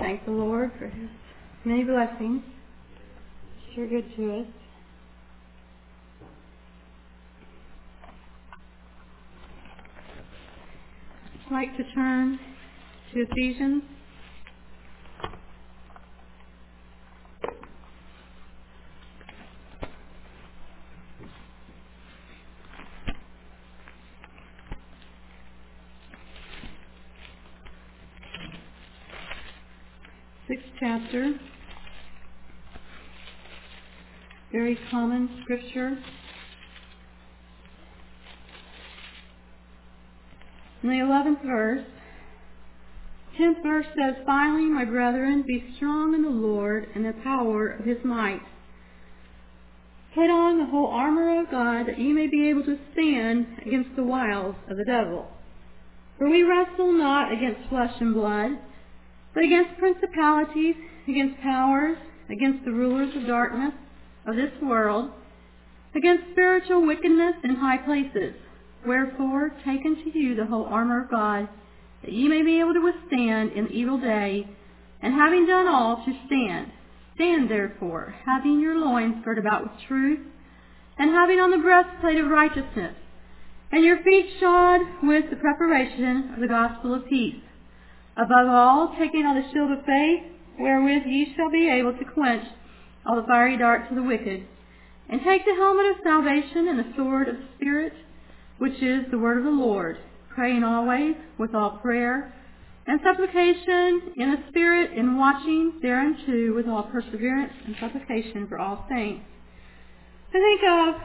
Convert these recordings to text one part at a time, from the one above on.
thank the Lord for His many blessings. Sure good to us. I'd like to turn to Ephesians. Sixth chapter. Very common scripture. In the 11th verse, 10th verse says, "Finally, my brethren, be strong in the Lord and the power of His might. Put on the whole armor of God, that ye may be able to stand against the wiles of the devil. For we wrestle not against flesh and blood, but against principalities, against powers, against the rulers of darkness of this world, against spiritual wickedness in high places. Wherefore, take unto you the whole armor of God, that ye may be able to withstand in the evil day, and having done all, to stand. Stand therefore, having your loins girt about with truth, and having on the breastplate of righteousness, and your feet shod with the preparation of the gospel of peace. Above all, taking on the shield of faith, wherewith ye shall be able to quench all the fiery darts of the wicked, and take the helmet of salvation and the sword of the Spirit, which is the word of the Lord, praying always with all prayer and supplication in the Spirit, and watching thereunto with all perseverance and supplication for all saints." I think of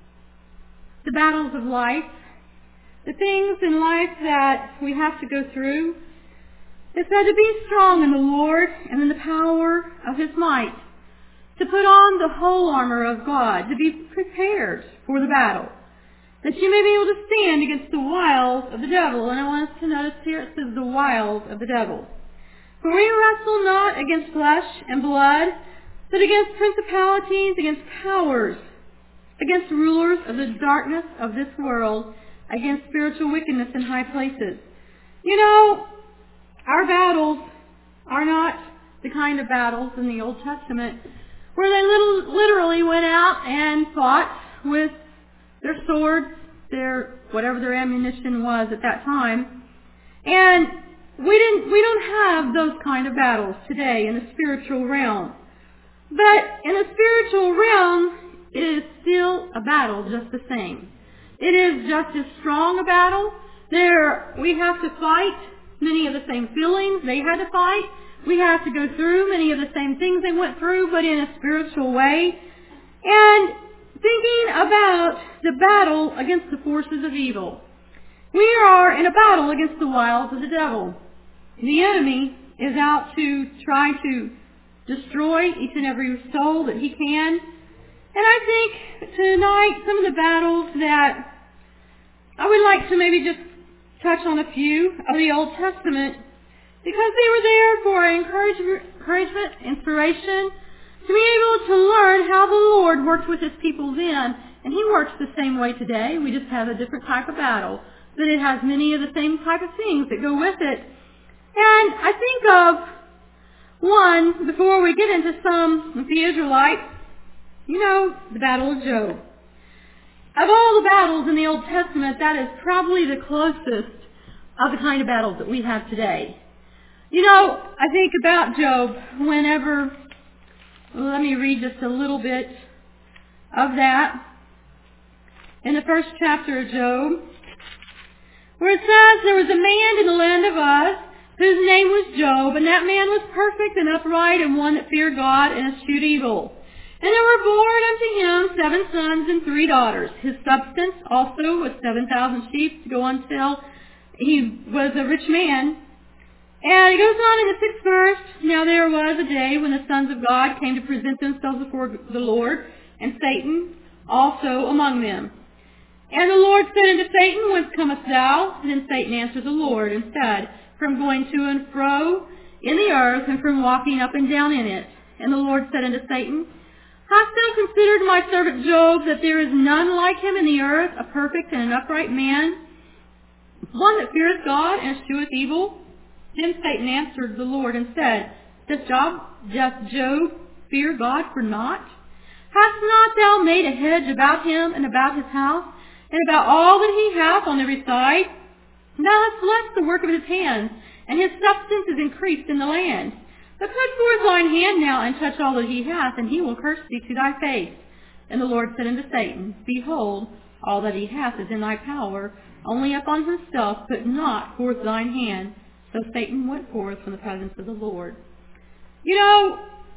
the battles of life, the things in life that we have to go through. It said to be strong in the Lord and in the power of His might, to put on the whole armor of God, to be prepared for the battle, that you may be able to stand against the wiles of the devil. And I want us to notice here it says the wiles of the devil. "For we wrestle not against flesh and blood, but against principalities, against powers, against rulers of the darkness of this world, against spiritual wickedness in high places." You know, our battles are not the kind of battles in the Old Testament where they literally went out and fought with their swords, whatever their ammunition was at that time. And we don't have those kind of battles today in the spiritual realm. But in the spiritual realm, it is still a battle just the same. It is just as strong a battle. We have to fight many of the same feelings they had to fight. We have to go through many of the same things they went through, but in a spiritual way. And thinking about the battle against the forces of evil, we are in a battle against the wiles of the devil. The enemy is out to try to destroy each and every soul that he can. And I think tonight some of the battles that I would like to maybe just touch on a few of the Old Testament, because they were there for encouragement, inspiration, to be able to learn how the Lord worked with His people then. And He works the same way today. We just have a different type of battle, but it has many of the same type of things that go with it. And I think of one, before we get into some of the Israelites, the Battle of Job. Of all the battles in the Old Testament, that is probably the closest of the kind of battles that we have today. I think about Job whenever, let me read just a little bit of that. In the first chapter of Job, where it says, "There was a man in the land of Uz, whose name was Job, and that man was perfect and upright, and one that feared God and eschewed evil. And there were born unto him 7 sons and 3 daughters. His substance also was 7,000 sheep, to go until he was a rich man." And it goes on in the 6th verse, "Now there was a day when the sons of God came to present themselves before the Lord, and Satan also among them. And the Lord said unto Satan, Whence comest thou? And then Satan answered the Lord, and said, From going to and fro in the earth, and from walking up and down in it. And the Lord said unto Satan, Hast thou considered my servant Job, that there is none like him in the earth, a perfect and an upright man, one that feareth God and escheweth evil? Then Satan answered the Lord and said, Doth Job fear God for naught? Hast not thou made a hedge about him and about his house, and about all that he hath on every side? Thou hast blessed the work of his hands, and his substance is increased in the land. But put forth thine hand now, and touch all that he hath, and he will curse thee to thy face. And the Lord said unto Satan, Behold, all that he hath is in thy power, only upon himself put not forth thine hand. So Satan went forth from the presence of the Lord. You know,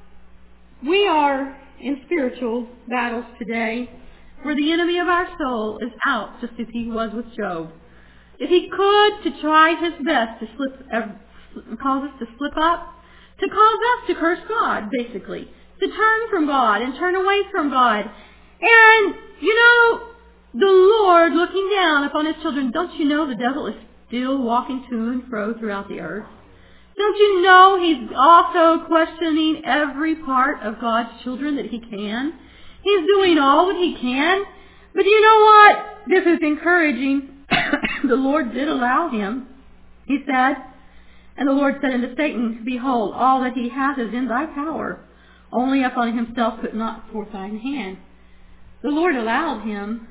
we are in spiritual battles today, where the enemy of our soul is out, just as he was with Job. If he could, to try his best to cause us to slip up, to cause us to curse God, basically, to turn from God and turn away from God. And, you know, the Lord looking down upon his children, don't you know the devil is still walking to and fro throughout the earth? Don't you know he's also questioning every part of God's children that he can? He's doing all that he can. But you know what? This is encouraging. The Lord did allow him. He said, and the Lord said unto Satan, Behold, all that he hath is in thy power. Only upon himself put not forth thine hand. The Lord allowed him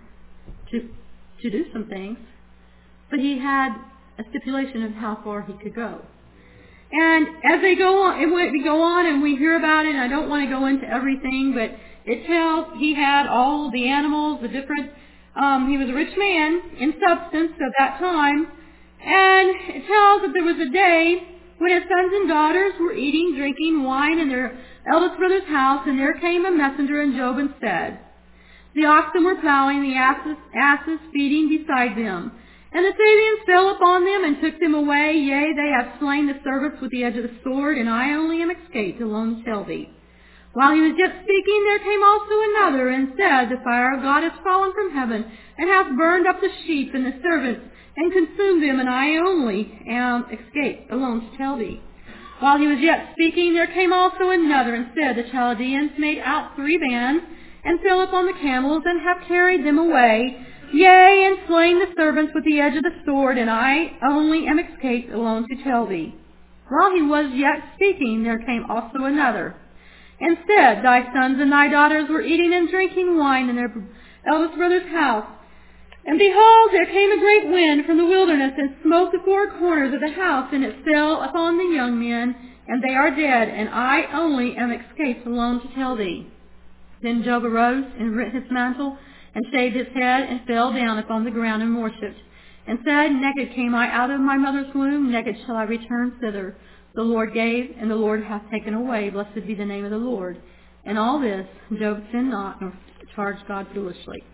to do some things, but he had a stipulation of how far he could go. And as they go on, we go on and we hear about it, and I don't want to go into everything, but it tells he had all the animals, the different, he was a rich man in substance at that time, and it tells that there was a day when his sons and daughters were eating, drinking wine in their eldest brother's house, and there came a messenger unto Job and said, The oxen were plowing, the asses feeding beside them. And the Sabeans fell upon them and took them away. Yea, they have slain the servants with the edge of the sword, and I only am escaped alone tell thee. While he was yet speaking, there came also another, and said, The fire of God is fallen from heaven, and hath burned up the sheep and the servants, and consumed them, and I only am escaped alone to tell thee. While he was yet speaking, there came also another, and said, The Chaldeans made out 3 bands, and fell upon the camels, and have carried them away. Yea, and slain the servants with the edge of the sword, and I only am escaped alone to tell thee. While he was yet speaking, there came also another, and said, Thy sons and thy daughters were eating and drinking wine in their eldest brother's house. And behold, there came a great wind from the wilderness, and smote the 4 corners of the house, and it fell upon the young men, and they are dead, and I only am escaped alone to tell thee. Then Job arose, and rent his mantle, and shaved his head, and fell down upon the ground, and worshipped, and said, Naked came I out of my mother's womb, naked shall I return thither. The Lord gave, and the Lord hath taken away. Blessed be the name of the Lord. And all this, Job sinned not, nor charged God foolishly.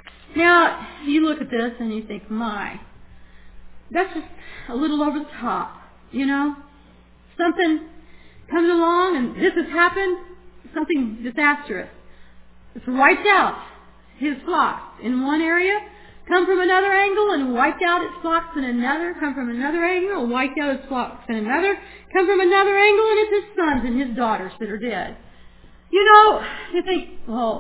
Now, you look at this, and you think, my, that's just a little over the top, you know? Something comes along, and this has happened, something disastrous. It's wiped out his flocks in one area, come from another angle and wiped out its flocks in another, come from another angle and wiped out its flocks in another, come from another angle, and it's his sons and his daughters that are dead. You know, you think, well,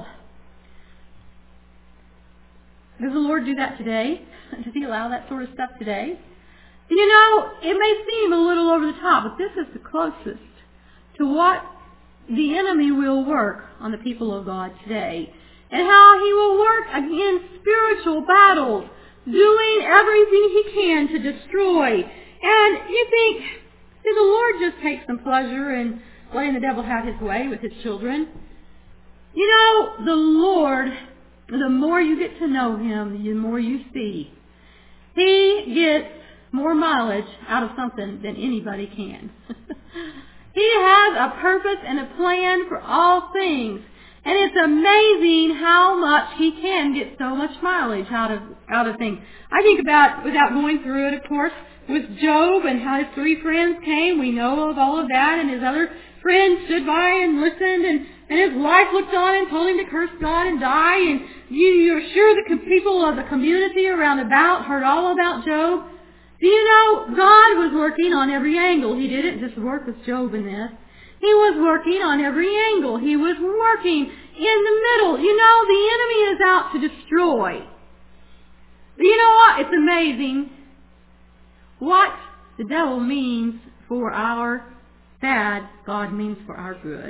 does the Lord do that today? Does he allow that sort of stuff today? You know, it may seem a little over the top, but this is the closest to what the enemy will work on the people of God today, and how he will work in spiritual battles, doing everything he can to destroy. And you think, did the Lord just take some pleasure in letting the devil have his way with his children? You know, the Lord, the more you get to know him, the more you see. He gets more mileage out of something than anybody can. He has a purpose and a plan for all things. And it's amazing how much he can get so much mileage out of things. I think about, without going through it, of course, with Job and how his 3 friends came. We know of all of that. And his other friends stood by and listened. And his wife looked on and told him to curse God and die. And you're sure the people of the community around about heard all about Job. Do you know, God was working on every angle. He didn't just work with Job in this. He was working on every angle. He was working in the middle. You know, the enemy is out to destroy. But you know what? It's amazing what the devil means for our bad, God means for our good.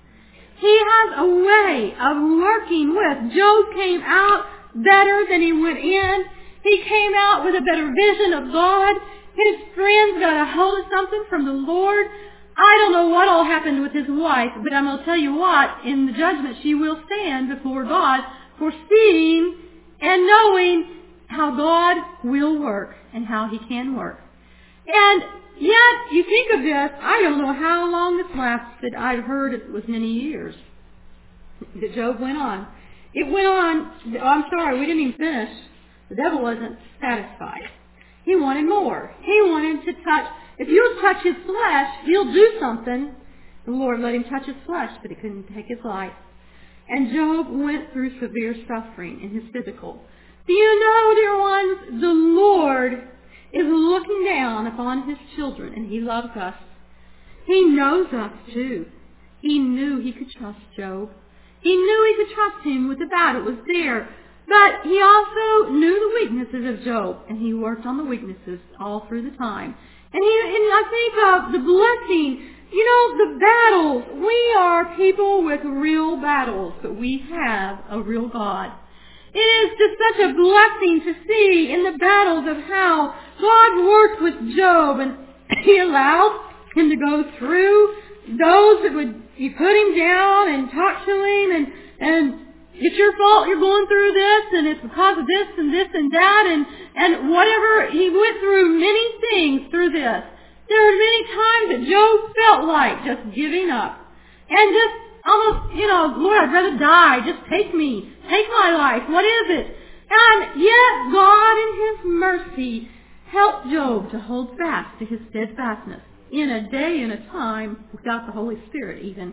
He has a way of working with. Job came out better than he went in. He came out with a better vision of God. His friends got a hold of something from the Lord. I don't know what all happened with his wife, but I'm going to tell you what, in the judgment she will stand before God for seeing and knowing how God will work and how he can work. And yet, you think of this, I don't know how long this lasted. I've heard it was many years that Job went on. It went on, we didn't even finish. The devil wasn't satisfied. He wanted more. He wanted to touch. If you'll touch his flesh, he'll do something. The Lord let him touch his flesh, but he couldn't take his life. And Job went through severe suffering in his physical. Do you know, dear ones, the Lord is looking down upon his children, and he loves us. He knows us, too. He knew he could trust Job. He knew he could trust him with the battle. It was there. But he also knew the weaknesses of Job, and he worked on the weaknesses all through the time. And I think of the blessing, the battles. We are people with real battles, but we have a real God. It is just such a blessing to see in the battles of how God worked with Job, and he allowed him to go through those that would put him down and talk to him and it's your fault you're going through this, and it's because of this and this and that, and whatever. He went through many things through this. There were many times that Job felt like just giving up. And just almost, Lord, I'd rather die. Just take me. Take my life. What is it? And yet God in his mercy helped Job to hold fast to his steadfastness in a day and a time without the Holy Spirit even.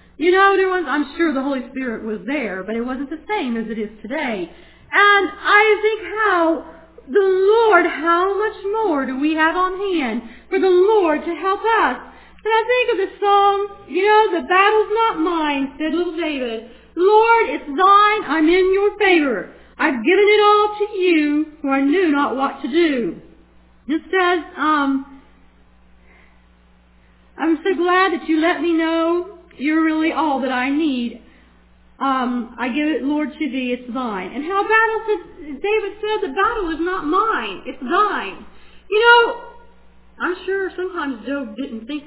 I'm sure the Holy Spirit was there, but it wasn't the same as it is today. And I think how much more do we have on hand for the Lord to help us? And I think of the song, the battle's not mine, said little David. Lord, it's thine, I'm in your favor. I've given it all to you, for I knew not what to do. It says, I'm so glad that you let me know you're really all that I need. I give it, Lord, to thee, it's thine. And how David said, the battle is not mine, it's thine. I'm sure sometimes Job didn't think,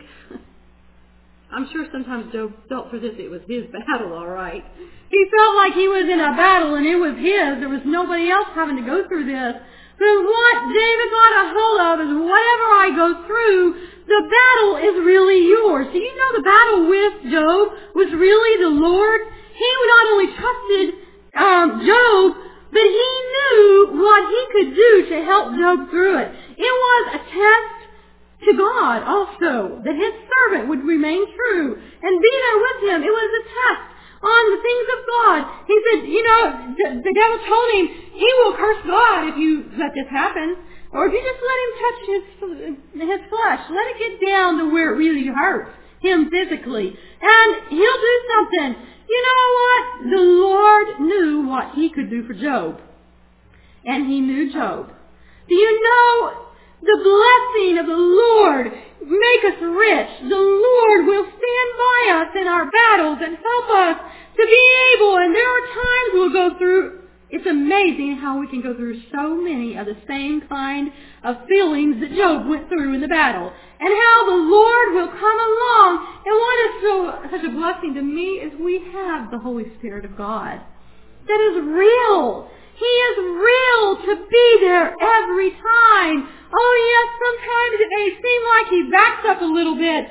I'm sure sometimes Job felt for this, it was his battle, all right. He felt like he was in a battle and it was his. There was nobody else having to go through this. But what David got a hold of is whatever I go through, the battle is really yours. Do you know the battle with Job was really the Lord? He not only trusted Job, but he knew what he could do to help Job through it. It was a test to God also, that his servant would remain true and be there with him. It was a test on the things of God. He said, the devil told him, he will curse God if you let this happen. Or if you just let him touch his flesh. Let it get down to where it really hurts him physically. And he'll do something. You know what? The Lord knew what he could do for Job. And he knew Job. Do you know the blessing of the Lord make us rich? The Lord will stand by us in our battles and help us to be able. And there are times we'll go through. It's amazing how we can go through so many of the same kind of feelings that Job went through in the battle. And how the Lord will come along. And what is such a blessing to me is we have the Holy Spirit of God. That is real. He is real to be there every time. Oh yes, sometimes it may seem like he backs up a little bit.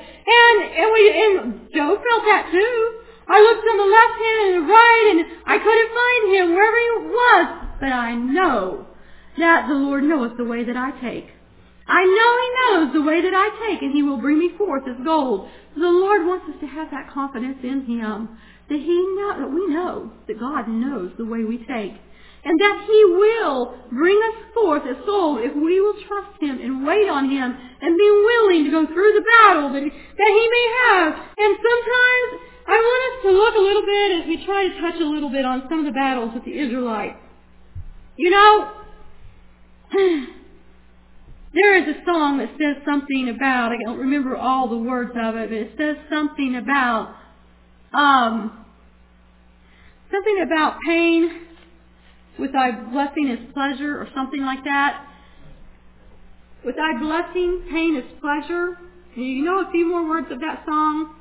And Job felt that too. I looked on the left hand and the right, and I couldn't find him wherever he was. But I know that the Lord knoweth the way that I take. I know he knows the way that I take, and he will bring me forth as gold. The Lord wants us to have that confidence in him, that we know that God knows the way we take. And that he will bring us forth as gold if we will trust him and wait on him and be willing to go through the battle that he may have. And sometimes I want us to look a little bit as we try to touch a little bit on some of the battles with the Israelites. There is a song that says something about, I don't remember all the words of it, but it says something about pain with thy blessing is pleasure, or something like that. With thy blessing, pain is pleasure. And you know a few more words of that song?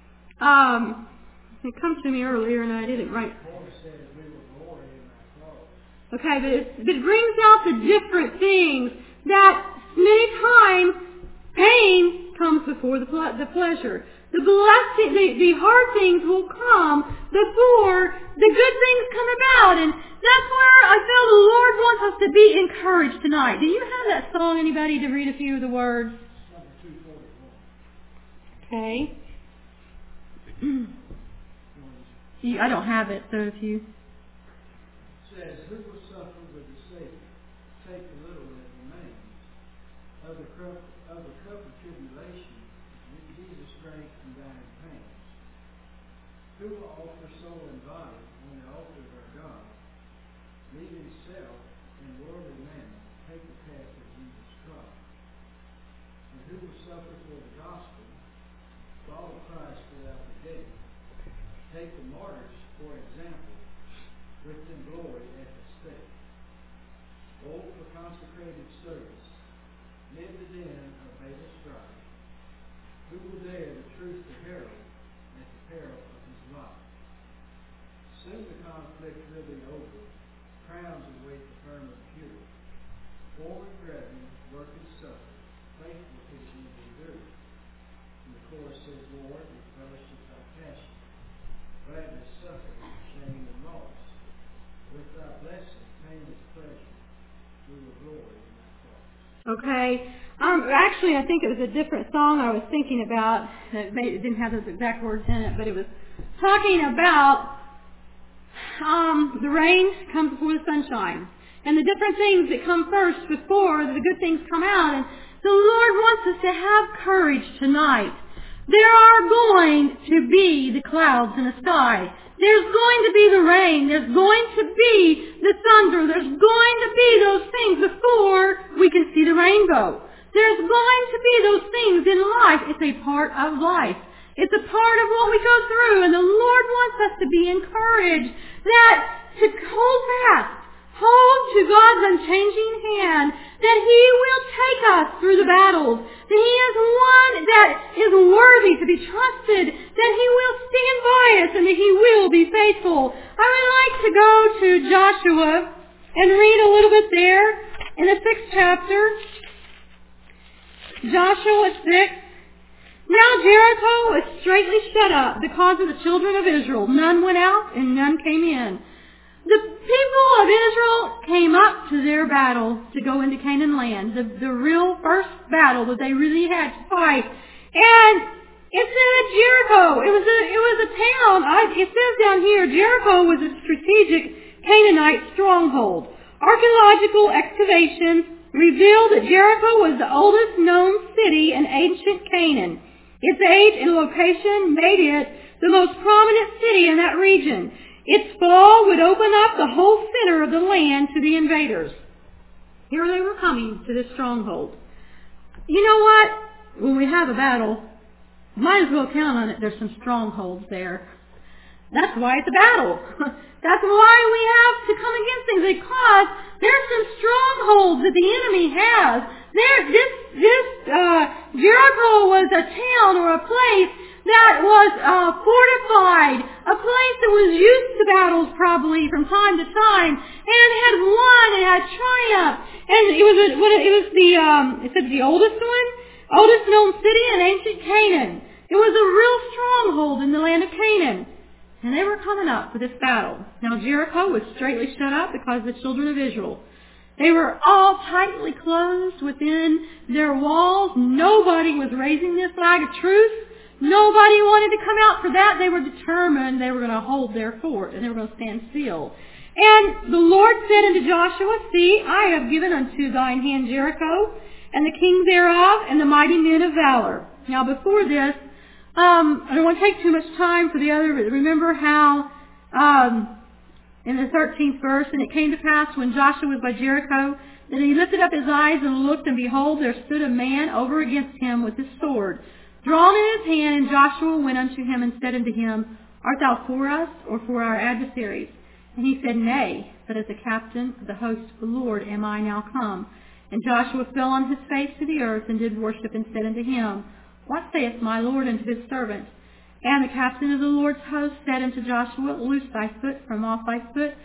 It comes to me earlier and I didn't write. Okay, but it brings out the different things that many times pain comes before the pleasure. The blessing, the hard things will come before the good things come about. And that's where I feel the Lord wants us to be encouraged tonight. Do you have that song, anybody, to read a few of the words? Okay. I don't have it, so if you... It says, who will suffer with the Savior? Take the little that remains. Of the cup of tribulation, with Jesus' strength and dying pains. Who will offer soul and body on the altar of our God, leaving self and worldly mammon, take the path of Jesus Christ? And who will suffer for the gospel, follow Christ without the gate, take the martyrs for example, with them glory at the stake. Old for consecrated service, mid the den of fatal strife. Who will dare the truth to herald at the peril of his life? Soon the conflict will be over, crowns await the firm and pure. Forward brethren, work and suffer, faithful teaching and endure. And the chorus says, Lord, with fellowship thy passion, gladness suffer, shame and loss. With thy blessing, pain is pleasure, we will glory in thy cross. Okay. Actually, I think it was a different song I was thinking about. It didn't have those exact words in it, but it was talking about the rain comes before the sunshine, and the different things that come first before the good things come out. And the Lord wants us to have courage tonight. There are going to be the clouds in the sky. There's going to be the rain. There's going to be the thunder. There's going to be those things before we can see the rainbow. There's going to be those things in life. It's a part of life. It's a part of what we go through. And the Lord wants us to be encouraged that to hold fast, hold to God's unchanging hand, that He will take us through the battles, that He is one that is worthy to be trusted, that He will stand by us, and that He will be faithful. I would like to go to Joshua and read a little bit there in the 6th chapter. Joshua 6. Now Jericho was straitly shut up because of the children of Israel. None went out and none came in. The people of Israel came up to their battle to go into Canaan land, the real first battle that they really had to fight. And it said Jericho. It was a town. It says down here, Jericho was a strategic Canaanite stronghold. Archaeological excavations reveal that Jericho was the oldest known city in ancient Canaan. Its age and location made it the most prominent city in that region. Its fall would open up the whole center of the land to the invaders. Here they were coming to this stronghold. You know what? When we have a battle, might as well count on it. There's some strongholds there. That's why it's a battle. That's why we have to come against things, because there's some strongholds that the enemy has. Jericho was a town or a place that was fortified, a place that was used to battles probably from time to time, and had won and had triumph. And it said the oldest known city in ancient Canaan. It was a real stronghold in the land of Canaan. And they were coming up for this battle. Now Jericho was straitly shut up because of the children of Israel. They were all tightly closed within their walls. Nobody was raising this flag of truce. Nobody wanted to come out for that. They were determined they were going to hold their fort and they were going to stand still. And the Lord said unto Joshua, See, I have given unto thine hand Jericho, and the king thereof, and the mighty men of valor. Now before this, I don't want to take too much time for the other, but remember how In the 13th verse, and it came to pass when Joshua was by Jericho, that he lifted up his eyes and looked, and behold, there stood a man over against him with his sword drawn in his hand. And Joshua went unto him and said unto him, Art thou for us, or for our adversaries? And he said, Nay, but as the captain of the host of the Lord am I now come. And Joshua fell on his face to the earth, and did worship, and said unto him, What saith my Lord unto his servant? And the captain of the Lord's host said unto Joshua, Loose thy foot from off thy foot,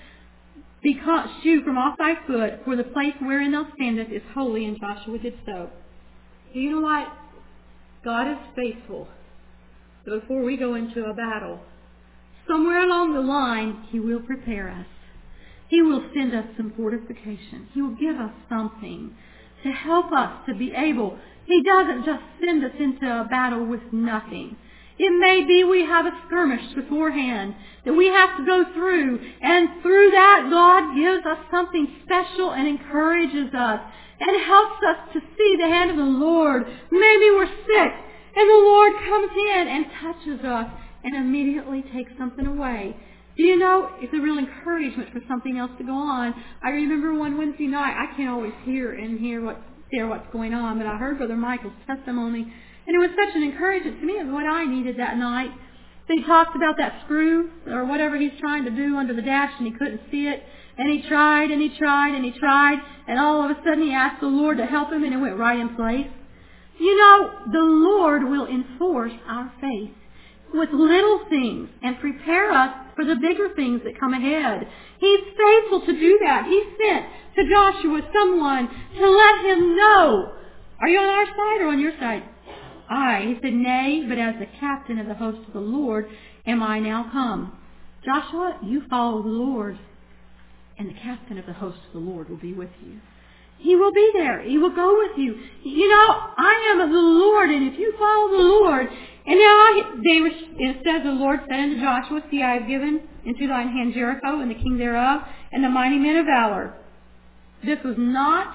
shoe from off thy foot, for the place wherein thou standest is holy. And Joshua did so. Do you know what? God is faithful. So before we go into a battle, somewhere along the line, He will prepare us. He will send us some fortification. He will give us something to help us to be able. He doesn't just send us into a battle with nothing. It may be we have a skirmish beforehand that we have to go through, and through that God gives us something special and encourages us and helps us to see the hand of the Lord. Maybe we're sick and the Lord comes in and touches us and immediately takes something away. Do you know, it's a real encouragement for something else to go on. I remember one Wednesday night, I can't always hear what's going on, but I heard Brother Michael's testimony. And it was such an encouragement to me of what I needed that night. He talked about that screw or whatever he's trying to do under the dash, and he couldn't see it. And he tried and he tried and he tried. And all of a sudden he asked the Lord to help him, and it went right in place. You know, the Lord will enforce our faith with little things and prepare us for the bigger things that come ahead. He's faithful to do that. He sent to Joshua someone to let him know. Are you on our side or on your side? He said, Nay, but as the captain of the host of the Lord am I now come. Joshua, you follow the Lord, and the captain of the host of the Lord will be with you. He will be there. He will go with you. You know, I am of the Lord, and if you follow the Lord, and now it says the Lord said unto Joshua, See, I have given into thine hand Jericho, and the king thereof, and the mighty men of valor. This was not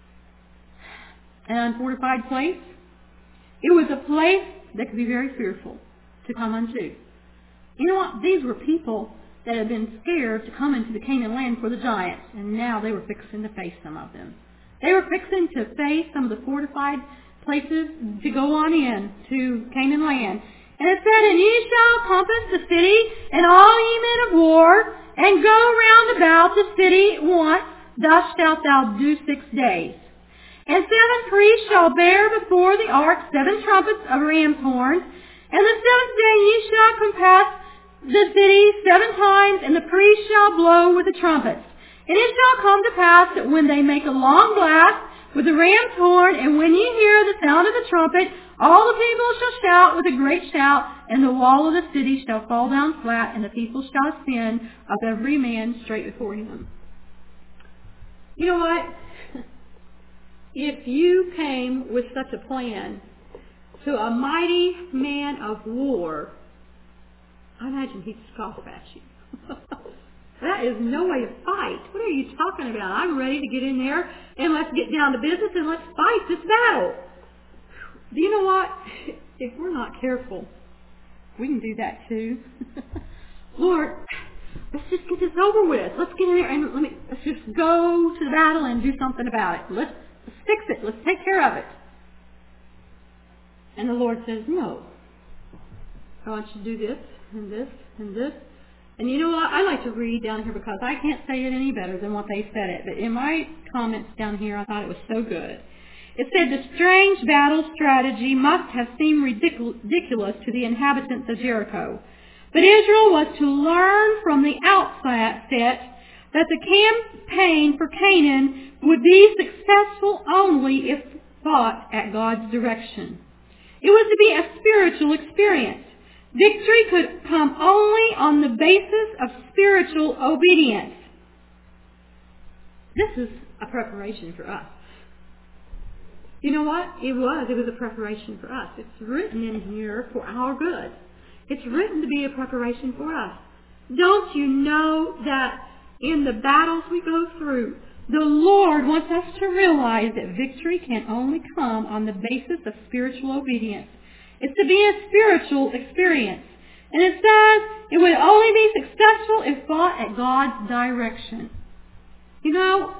an unfortified place. It was a place that could be very fearful to come unto. You know what? These were people that had been scared to come into the Canaan land for the giants, and now they were fixing to face some of them. They were fixing to face some of the fortified places to go on in to Canaan land. And it said, And ye shall compass the city, and all ye men of war, and go round about the city once. Thus shalt thou do 6 days. And 7 priests shall bear before the ark 7 trumpets of ram's horns. And the 7th day ye shall compass the city 7 times, and the priests shall blow with the trumpets. And it shall come to pass that when they make a long blast with the ram's horn, and when ye hear the sound of the trumpet, all the people shall shout with a great shout, and the wall of the city shall fall down flat, and the people shall ascend up every man straight before him. You know what? If you came with such a plan to a mighty man of war, I imagine he'd scoff at you. That is no way to fight. What are you talking about? I'm ready to get in there, and let's get down to business, and let's fight this battle. Do you know what? If we're not careful, we can do that too. Lord, let's just get this over with. Let's get in there, and let's just go to the battle and do something about it. Let's fix it. Let's take care of it. And the Lord says, no. I want you to do this and this and this. And you know what? I like to read down here because I can't say it any better than what they said it. But in my comments down here, I thought it was so good. It said, the strange battle strategy must have seemed ridiculous to the inhabitants of Jericho. But Israel was to learn from the outset that the campaign for Canaan would be successful only if fought at God's direction. It was to be a spiritual experience. Victory could come only on the basis of spiritual obedience. This is a preparation for us. You know what? It was a preparation for us. It's written in here for our good. It's written to be a preparation for us. Don't you know that in the battles we go through, the Lord wants us to realize that victory can only come on the basis of spiritual obedience. It's to be a spiritual experience. And it says it would only be successful if fought at God's direction. You know,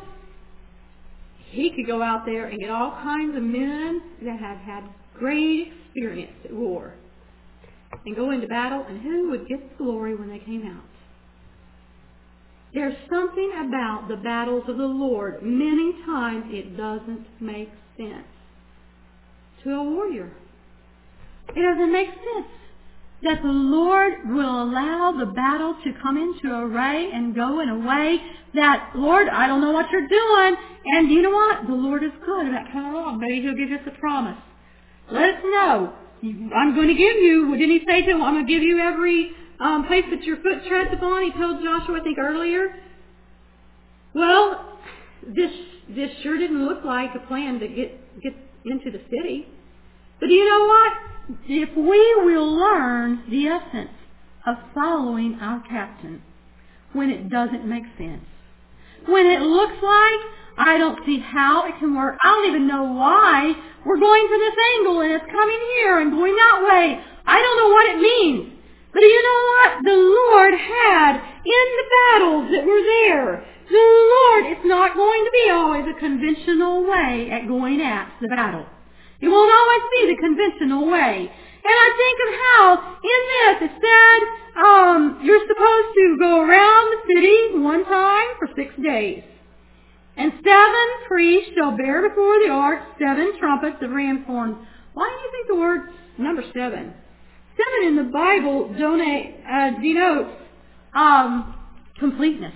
he could go out there and get all kinds of men that have had great experience at war and go into battle, and who would get the glory when they came out? There's something about the battles of the Lord. Many times it doesn't make sense to a warrior. It doesn't make sense that the Lord will allow the battle to come into array and go in a way that, Lord, I don't know what you're doing. And you know what? The Lord is good. And that kind of wrong. Maybe He'll give us a promise. Let us know. I'm going to give you, didn't He say to him, I'm going to give you every place that your foot treads upon? He told Joshua, I think, earlier. Well, this sure didn't look like a plan to get into the city. But you know what? If we will learn the essence of following our captain when it doesn't make sense, when it looks like I don't see how it can work, I don't even know why we're going from this angle and it's coming here and going that way. I don't know what it means. But you know what? The Lord had in the battles that were there. The Lord, it's not going to be always a conventional way at going at the battle. It won't always be the conventional way. And I think of how in this it said you're supposed to go around the city one time for 6 days. And 7 priests shall bear before the ark 7 trumpets of ram's horns. Why do you think the word number 7? 7 in the Bible denotes completeness.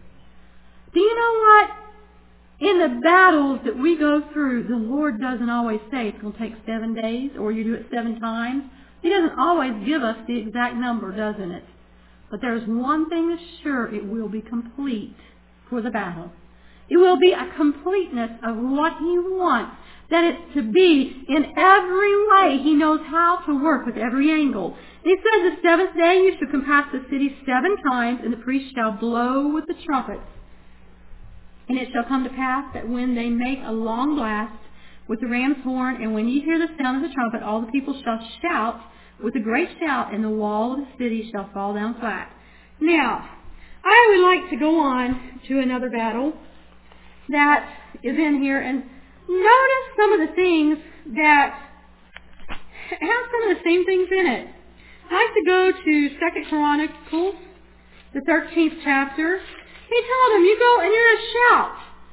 Do you know what? In the battles that we go through, the Lord doesn't always say it's going to take 7 days or you do it 7 times. He doesn't always give us the exact number, doesn't it? But there's one thing that's sure, it will be complete for the battle. It will be a completeness of what He wants that it's to be in every way. He knows how to work with every angle. He says the 7th day you shall compass the city 7 times, and the priest shall blow with the trumpets. And it shall come to pass that when they make a long blast with the ram's horn, and when you hear the sound of the trumpet, all the people shall shout with a great shout, and the wall of the city shall fall down flat. Now, I would like to go on to another battle that is in here, and notice some of the things that have some of the same things in it. I'd like to go to 2 Chronicles, the 13th chapter. He told him, you go and you're going to shout,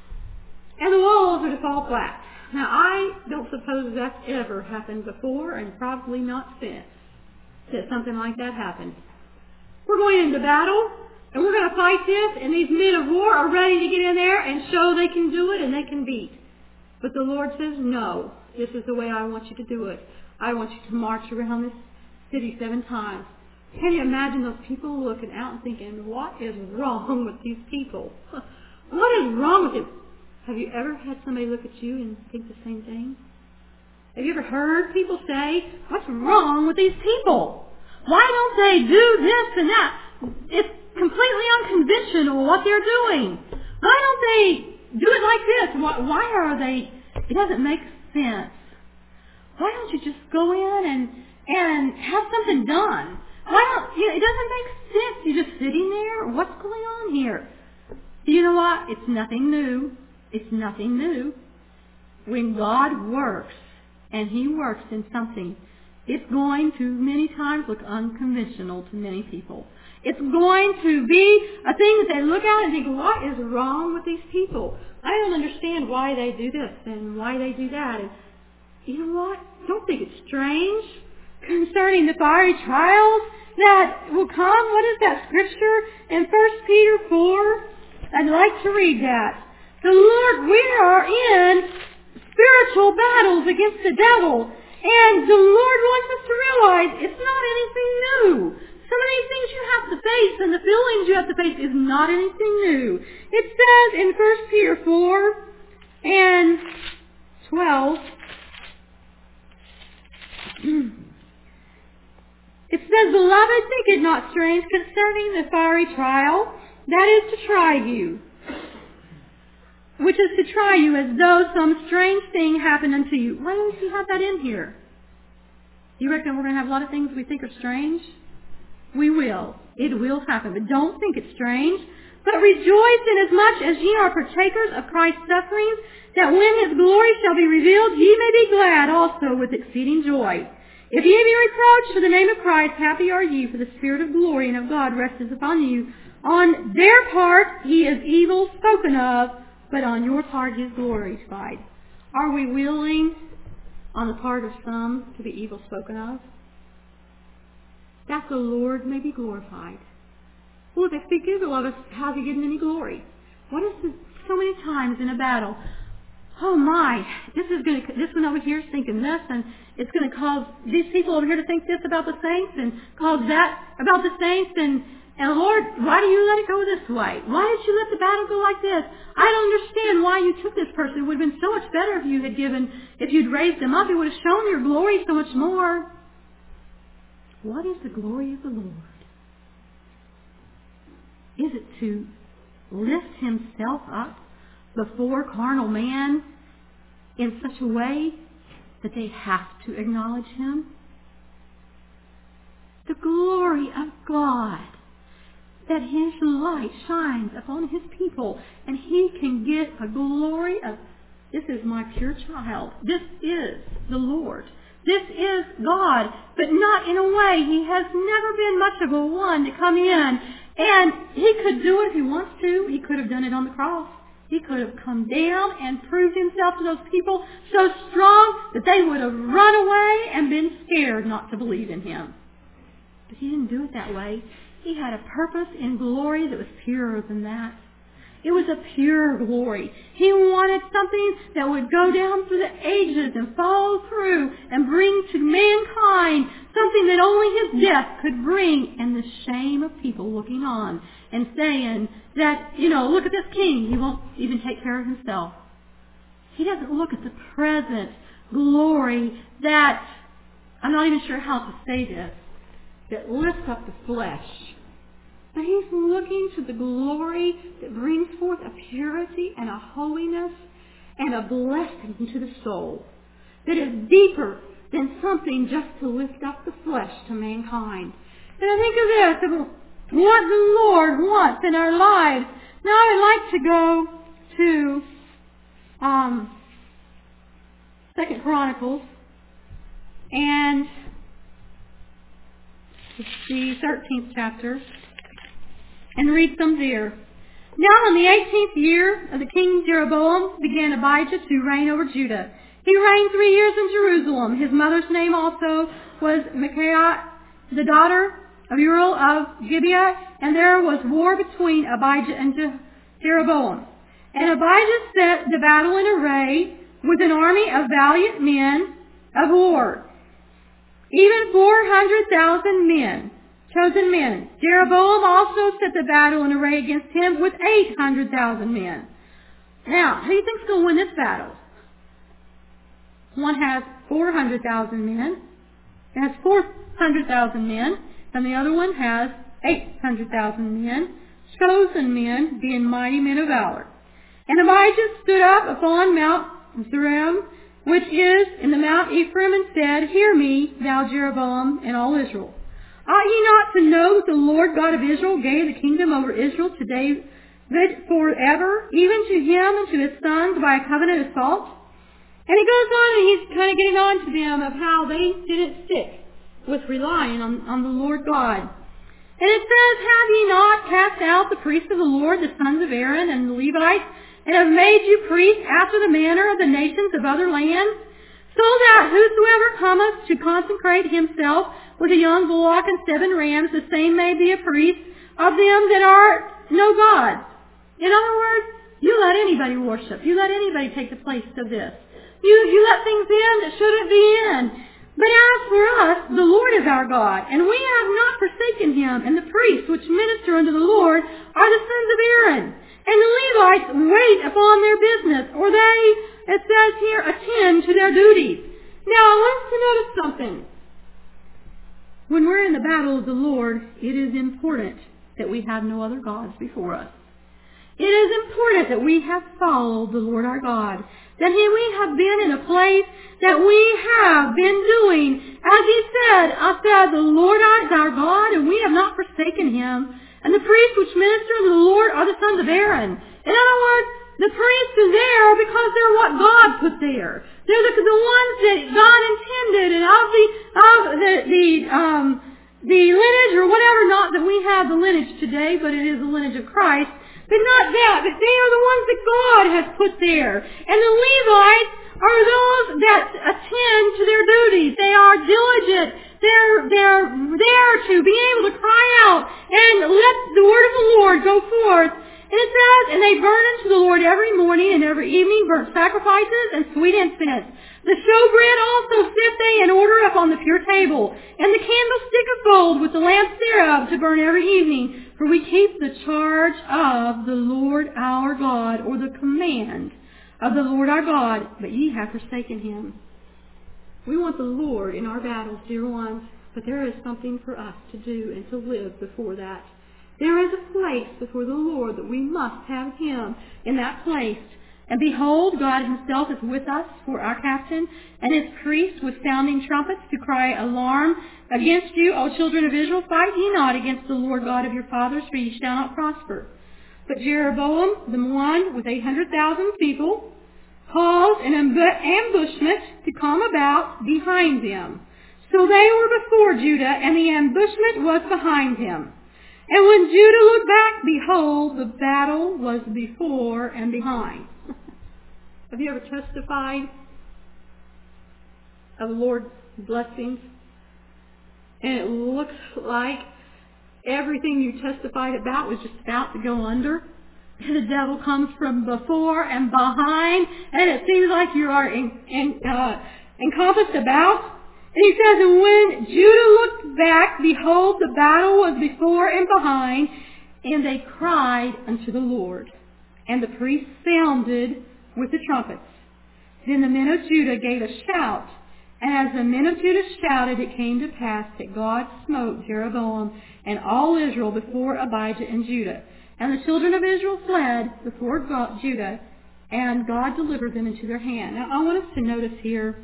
and the walls are to fall flat. Now, I don't suppose that's ever happened before, and probably not since, that something like that happened. We're going into battle, and we're going to fight this, and these men of war are ready to get in there and show they can do it and they can beat. But the Lord says, no, this is the way I want you to do it. I want you to march around this city 7 times. Can you imagine those people looking out and thinking, what is wrong with these people? What is wrong with them? Have you ever had somebody look at you and think the same thing? Have you ever heard people say, what's wrong with these people? Why don't they do this and that? It's completely unconventional what they're doing. Why don't they do it like this? Why are they? It doesn't make sense. Why don't you just go in and have something done? It doesn't make sense. You're just sitting there. What's going on here? You know what? It's nothing new. It's nothing new. When God works, and He works in something, it's going to many times look unconventional to many people. It's going to be a thing that they look at and think, what is wrong with these people? I don't understand why they do this and why they do that. And you know what? Don't think it's strange concerning the fiery trials that will come. What is that scripture in 1 Peter 4? I'd like to read that. The Lord, we are in spiritual battles against the devil. And the Lord wants us to realize it's not anything new. Some of these things you have to face and the feelings you have to face is not anything new. It says in 1 Peter 4 and 12, it says, Beloved, think it not strange concerning the fiery trial that is to try you, which is to try you as though some strange thing happened unto you. Why don't you have that in here? You reckon we're going to have a lot of things we think are strange? We will. It will happen. But don't think it's strange. But rejoice inasmuch as ye are partakers of Christ's sufferings, that when his glory shall be revealed, ye may be glad also with exceeding joy. If ye be reproached for the name of Christ, happy are ye, for the Spirit of glory and of God resteth upon you. On their part he is evil spoken of, but on your part he is glorified. Are we willing, on the part of some, to be evil spoken of, that the Lord may be glorified? Well, if they speak evil of us, how's he getting any glory? What is this, so many times in a battle? Oh my, this one over here is thinking this, and it's going to cause these people over here to think this about the saints, and cause that about the saints, and Lord, why do you let it go this way? Why did you let the battle go like this? I don't understand why you took this person. It would have been so much better if you'd raised them up. It would have shown your glory so much more. What is the glory of the Lord? Is it to lift himself up before carnal man in such a way that they have to acknowledge him? The glory of God, that his light shines upon his people, and he can get a glory of, this is my pure child. This is the Lord. This is God, but not in a way. He has never been much of a one to come in, and he could do it if he wants to. He could have done it on the cross. He could have come down and proved himself to those people so strong that they would have run away and been scared not to believe in him. But he didn't do it that way. He had a purpose in glory that was purer than that. It was a pure glory. He wanted something that would go down through the ages and follow through and bring to mankind something that only his death could bring, and the shame of people looking on and saying that, look at this king. He won't even take care of himself. He doesn't look at the present glory that, I'm not even sure how to say this, that lifts up the flesh. But he's looking to the glory that brings forth a purity and a holiness and a blessing to the soul that is deeper than something just to lift up the flesh to mankind. And I think of this, of what the Lord wants in our lives. Now I'd like to go to 2 Chronicles and it's the 13th chapter, and read some there. Now in the 18th year of the king Jeroboam began Abijah to reign over Judah. He reigned 3 years in Jerusalem. His mother's name also was Micaiah, the daughter of Uriel of Gibeah, and there was war between Abijah and Jeroboam. And Abijah set the battle in array with an army of valiant men of war, even 400,000 men, chosen men. Jeroboam also set the battle in array against him with 800,000 men. Now, who do you think is going to win this battle? One has 400,000 men, it has 400,000 men, and the other one has 800,000 men, chosen men, being mighty men of valor. And Abijah stood up upon Mount Zerim, which is in the Mount Ephraim, and said, Hear me, thou Jeroboam, and all Israel. Ought ye not to know that the Lord God of Israel gave the kingdom over Israel to David forever, even to him and to his sons by a covenant of salt? And he goes on, and he's kind of getting on to them of how they didn't stick with relying on the Lord God. And it says, Have ye not cast out the priests of the Lord, the sons of Aaron and the Levites, and have made you priests after the manner of the nations of other lands? So that whosoever cometh to consecrate himself with a young bullock and 7 rams, the same may be a priest of them that are no gods. In other words, you let anybody worship. You let anybody take the place of this. You let things in that shouldn't be in. But as for us, the Lord is our God, and we have not forsaken him, and the priests which minister unto the Lord are the sons of Aaron. And the Levites wait upon their business, or they, it says here, attend to their duties. Now, I want us to notice something. When we're in the battle of the Lord, it is important that we have no other gods before us. It is important that we have followed the Lord our God, that we have been in a place that we have been doing. As he said, the Lord is our God, and we have not forsaken him. And the priests which minister unto the Lord are the sons of Aaron. In other words, the priests are there because they're what God put there. They're the ones that God intended, and the lineage or whatever, not that we have the lineage today, but it is the lineage of Christ. But not that, but they are the ones that God has put there. And the Levites are those that attend to their duties. They are diligent. They're there to be able to cry out and let the word of the Lord go forth. And it says, and they burn unto the Lord every morning and every evening burnt sacrifices and sweet incense. The showbread also set they in order upon the pure table, and the candlestick of gold with the lamps thereof to burn every evening. For we keep the charge of the Lord our God, or the command of the Lord our God, but ye have forsaken him. We want the Lord in our battles, dear ones, but there is something for us to do and to live before that. There is a place before the Lord that we must have him in that place. And behold, God himself is with us for our captain, and his priests with sounding trumpets to cry alarm against you, O children of Israel. Fight ye not against the Lord God of your fathers, for ye shall not prosper. But Jeroboam, the one with 800,000 people, caused an ambushment to come about behind them. So they were before Judah, and the ambushment was behind him. And when Judah looked back, behold, the battle was before and behind. Have you ever testified of the Lord's blessings? And it looks like everything you testified about was just about to go under. And the devil comes from before and behind, and it seems like you are encompassed about. And he says, and when Judah looked back, behold, the battle was before and behind, and they cried unto the Lord. And the priests sounded with the trumpets. Then the men of Judah gave a shout, and as the men of Judah shouted, it came to pass that God smote Jeroboam and all Israel before Abijah and Judah. And the children of Israel fled before Judah, and God delivered them into their hand. Now I want us to notice here,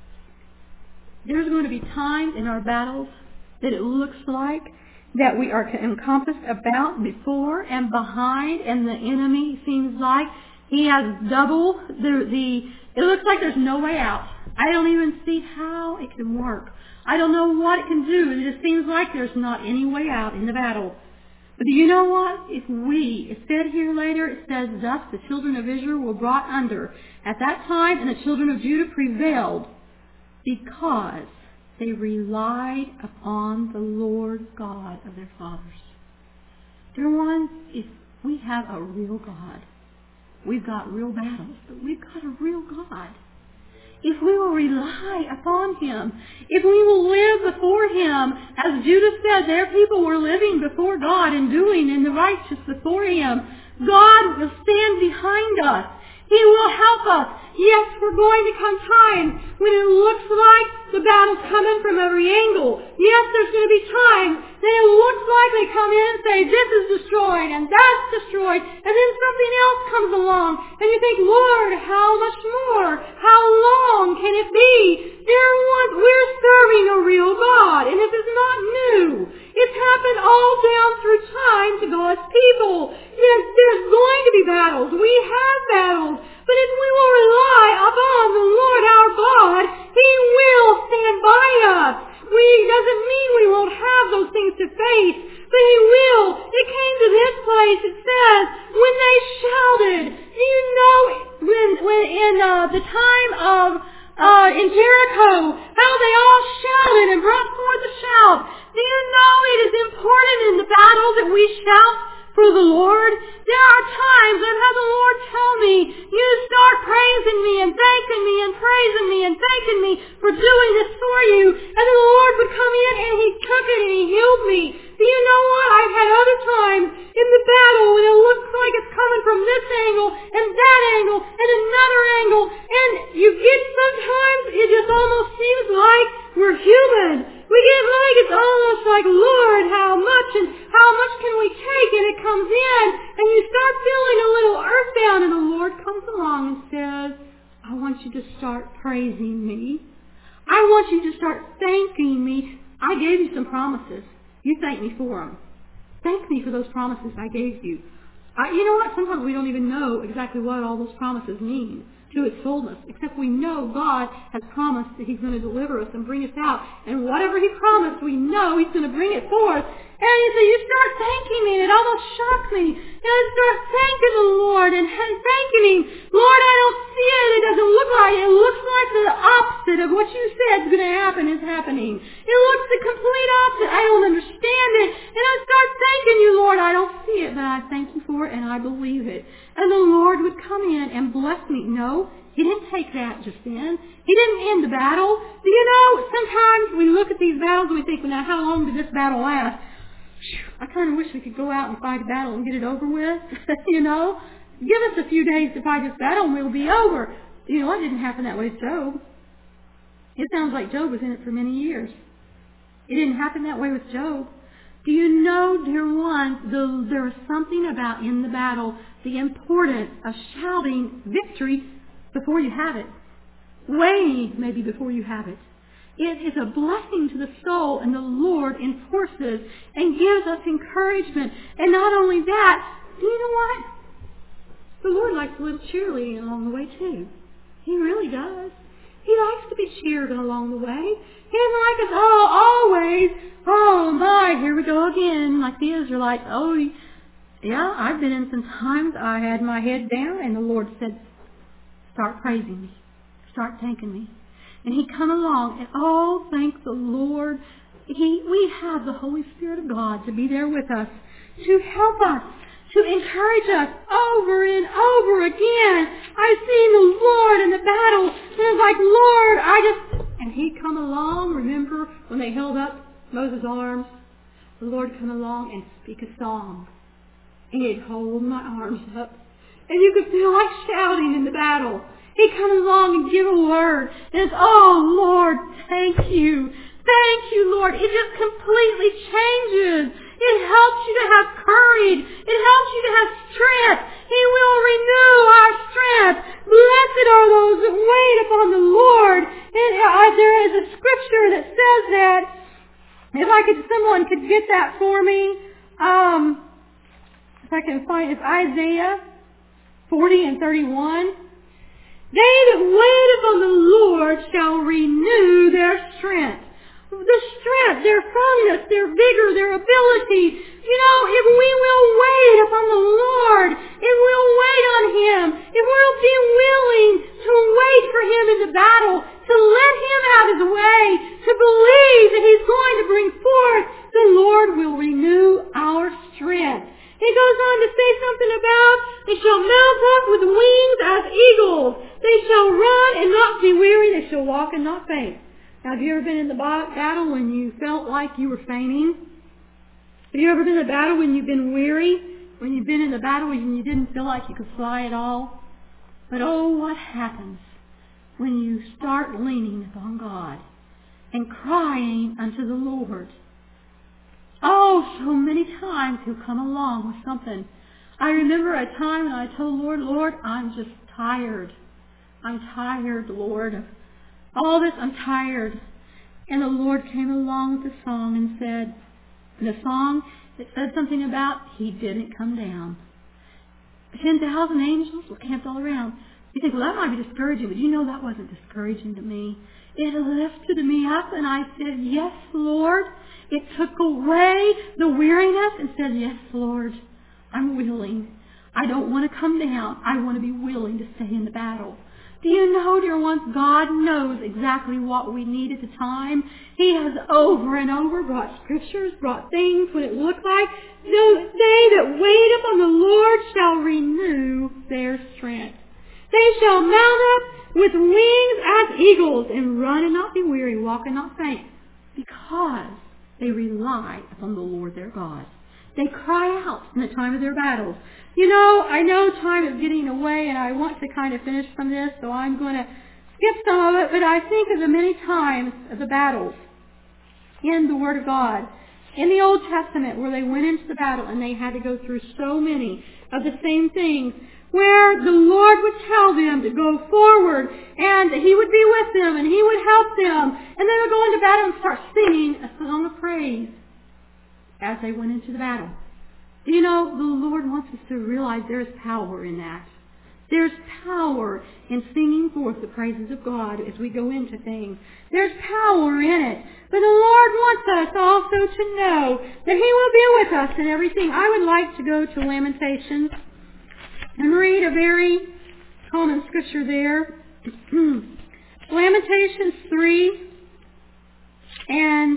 there's going to be times in our battles that it looks like that we are encompassed about before and behind, and the enemy seems like he has double it looks like there's no way out. I don't even see how it can work. I don't know what it can do. It just seems like there's not any way out in the battle. But do you know what? It said here later, it says, thus the children of Israel were brought under at that time, and the children of Judah prevailed, because they relied upon the Lord God of their fathers. Dear ones, if we have a real God, we've got real battles, but we've got a real God. If we will rely upon him, if we will live before him, as Judah said, their people were living before God and doing in the righteous before him, God will stand behind us. He will help us. Yes, we're going to come times when it looks like the battle's coming from every angle. Yes, there's going to be times that it looks like they come in and say, this is destroyed and that's destroyed, and then something else comes along, and you think, Lord, how much more? How long can it be? Dear ones, we're serving a real God, and this is not new. It's happened all down through time to God's people. Yes, there's going to be battles. We have battles. But if we will rely upon the Lord our God, he will stand by us. Doesn't mean we won't have those things to face, but he will. It came to this place, it says, when they shouted. Do you know when in the time of in Jericho, how they all shouted and brought forth a shout? Do you know it is important in the battle that we shout for the Lord? There are times I've had the Lord tell me, you start praising me and thanking me and praising me and thanking me for doing this for you. And then the Lord would come in and he took it and he healed me. Do you know what? I've had other times in the battle when it looks like it's coming from this angle and that angle and another angle. And you get sometimes, it just almost seems like we're human. We get like it's almost like, Lord, how much can we take? And it comes in, and you start feeling a little earthbound, and the Lord comes along and says, I want you to start praising me. I want you to start thanking me. I gave you some promises. You thank me for them. Thank me for those promises I gave you. You know what? Sometimes we don't even know exactly what all those promises mean to its fullness, except we know God has promised that He's going to deliver us and bring us out. And whatever He promised, we know He's going to bring it forth. And so you start thanking me, and it almost shocked me. You start thanking the Lord and thanking Him. Lord, I don't see it. It doesn't look like it. It looks like the opposite of what you said is going to happen is happening. It looks the complete opposite. I don't understand it. And I start thanking you, Lord. I don't see it, but I thank you for it, and I believe it. And the Lord would come in and bless me. No, He didn't take that just then. He didn't end the battle. Do you know, sometimes we look at these battles and we think, well, now how long did this battle last? I kind of wish we could go out and fight a battle and get it over with. You know, give us a few days to fight this battle and we'll be over. You know, it didn't happen that way with Job. It sounds like Job was in it for many years. It didn't happen that way with Job. Do you know, dear ones, there is something about in the battle, the importance of shouting victory before you have it. Waiting maybe before you have it. It is a blessing to the soul, and the Lord enforces and gives us encouragement. And not only that, you know what? The Lord likes a little cheerleading along the way too. He really does. He likes to be cheered along the way. He doesn't like us, always, oh my, here we go again, like the Israelites. Oh, yeah, I've been in some times I had my head down, and the Lord said, start praising me. Start thanking me. And He'd come along, and thank the Lord. We have the Holy Spirit of God to be there with us, to help us, to encourage us over and over again. I've seen the Lord in the battle, and it's like, Lord, and He'd come along. Remember when they held up Moses' arms? The Lord come along and speak a song. And He'd hold my arms up. And you could feel like shouting in the battle. He comes along and give a word. And it's, Lord, thank you. Thank you, Lord. It just completely changes. It helps you to have courage. It helps you to have strength. He will renew our strength. Blessed are those that wait upon the Lord. And there is a scripture that says that. If someone could get that for me. If I can find it, it's Isaiah 40 and 31. They that wait upon the Lord shall renew their strength. The strength, their firmness, their vigor, their ability. You know, if we will wait upon the Lord, if we'll wait on Him, if we'll be willing to wait for Him in the battle, to let Him have His way, to believe that He's going to bring forth, the Lord will renew our strength. He goes on to say something about, they shall mount up with wings as eagles. They shall run and not be weary. They shall walk and not faint. Now, have you ever been in the battle when you felt like you were fainting? Have you ever been in a battle when you've been weary? When you've been in a battle when you didn't feel like you could fly at all? But what happens when you start leaning upon God and crying unto the Lord? So many times He'll come along with something. I remember a time when I told Lord, I'm just tired. I'm tired, Lord, of all this. I'm tired. And the Lord came along with the song and said, it said something about He didn't come down. 10,000 angels were camped all around. You think, well, that might be discouraging, but you know that wasn't discouraging to me. It lifted me up, and I said, yes, Lord. It took away the weariness and said, yes, Lord, I'm willing. I don't want to come down. I want to be willing to stay in the battle. Do you know, dear ones, God knows exactly what we need at the time. He has over and over brought scriptures, brought things when it looked like. They that wait upon the Lord shall renew their strength. They shall mount up with wings as eagles and run and not be weary, walk and not faint, because they rely upon the Lord their God. They cry out in the time of their battles. You know, I know time is getting away, and I want to kind of finish from this, so I'm going to skip some of it, but I think of the many times of the battles in the Word of God, in the Old Testament, where they went into the battle and they had to go through so many of the same things, where the Lord would tell them to go forward, and He would be with them, and He would help them, and they would go into battle and start singing a song of praise as they went into the battle. Do you know, the Lord wants us to realize there is power in that. There's power in singing forth the praises of God as we go into things. There's power in it. But the Lord wants us also to know that He will be with us in everything. I would like to go to Lamentations and read a very common scripture there. Lamentations 3 and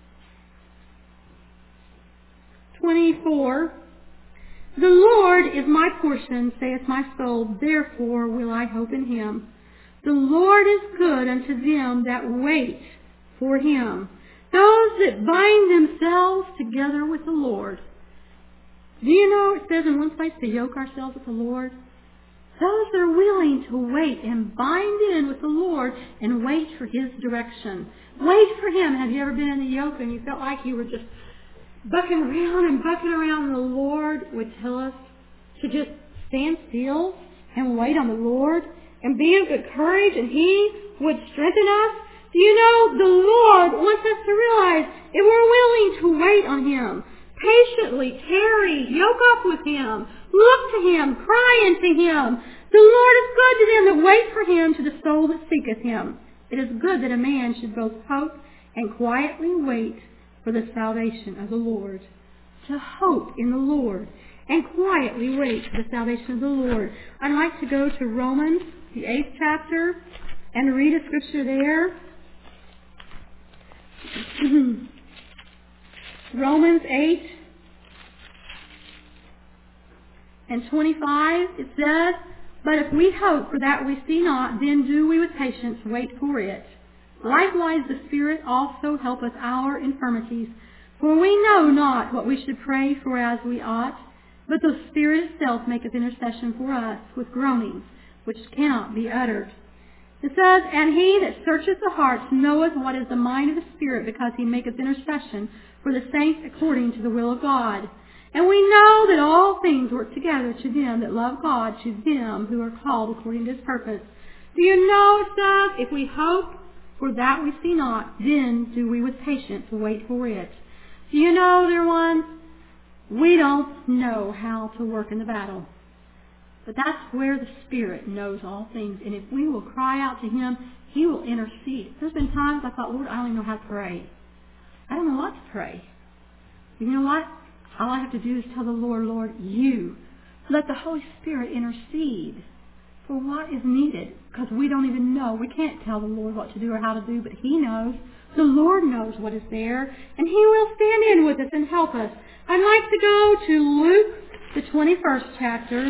24. The Lord is my portion, saith my soul, therefore will I hope in Him. The Lord is good unto them that wait for Him, those that bind themselves together with the Lord. Do you know it says in one place to yoke ourselves with the Lord? Those that are willing to wait and bind in with the Lord and wait for His direction. Wait for Him. Have you ever been in a yoke and you felt like you were just bucking around and the Lord would tell us to just stand still and wait on the Lord and be of good courage, and He would strengthen us? Do you know the Lord wants us to realize if we're willing to wait on Him, patiently tarry, yoke up with Him, look to Him, cry unto Him. The Lord is good to them that wait for Him, to the soul that seeketh Him. It is good that a man should both hope and quietly wait for the salvation of the Lord. To hope in the Lord and quietly wait for the salvation of the Lord. I'd like to go to Romans, the 8th chapter, and read a scripture there. Romans 8 and 25, it says, But if we hope for that we see not, then do we with patience wait for it. Likewise the Spirit also helpeth our infirmities. For we know not what we should pray for as we ought, but the Spirit itself maketh intercession for us with groanings, which cannot be uttered. It says, And He that searcheth the hearts knoweth what is the mind of the Spirit, because He maketh intercession for the saints according to the will of God. And we know that all things work together to them that love God, to them who are called according to His purpose. Do you know, it says, if we hope for that we see not, then do we with patience wait for it. Do you know, dear ones, we don't know how to work in the battle. But that's where the Spirit knows all things. And if we will cry out to Him, He will intercede. There's been times I thought, Lord, I don't even know how to pray. I don't know what to pray. You know what? All I have to do is tell the Lord, Lord, You. Let the Holy Spirit intercede for what is needed, because we don't even know. We can't tell the Lord what to do or how to do, but He knows. The Lord knows what is there, and He will stand in with us and help us. I'd like to go to Luke, the 21st chapter,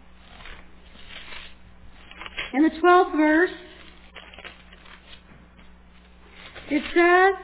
in the 12th verse. It says,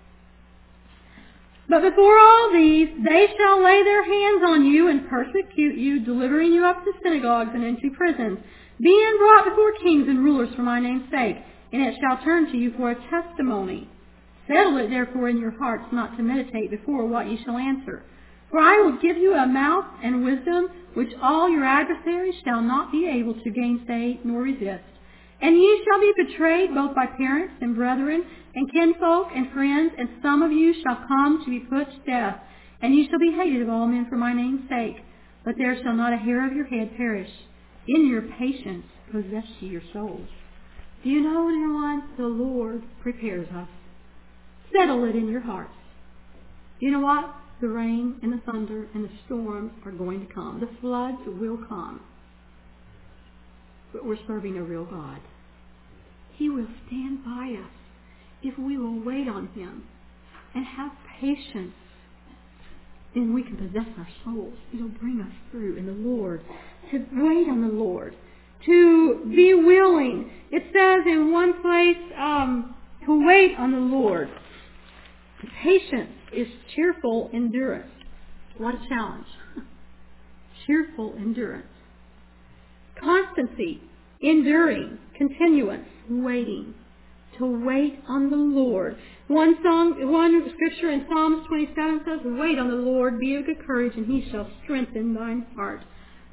But before all these, they shall lay their hands on you and persecute you, delivering you up to synagogues and into prisons, being brought before kings and rulers for my name's sake, and it shall turn to you for a testimony. Settle it therefore in your hearts not to meditate before what ye shall answer. For I will give you a mouth and wisdom which all your adversaries shall not be able to gainsay nor resist. And ye shall be betrayed both by parents and brethren and kinfolk and friends, and some of you shall come to be put to death. And ye shall be hated of all men for my name's sake. But there shall not a hair of your head perish. In your patience possess ye your souls. Do you know, dear one, the Lord prepares us. Settle it in your hearts. You know what? The rain and the thunder and the storms are going to come. The floods will come. But we're serving a real God. He will stand by us if we will wait on Him and have patience. Then we can possess our souls. It'll bring us through in the Lord. To wait on the Lord. To be willing. It says in one place, to wait on the Lord. Patience is cheerful endurance. What a challenge. Cheerful endurance. Constancy, enduring, continuance, waiting. To wait on the Lord. One scripture in Psalms 27 says, Wait on the Lord, be of good courage, and He shall strengthen thine heart.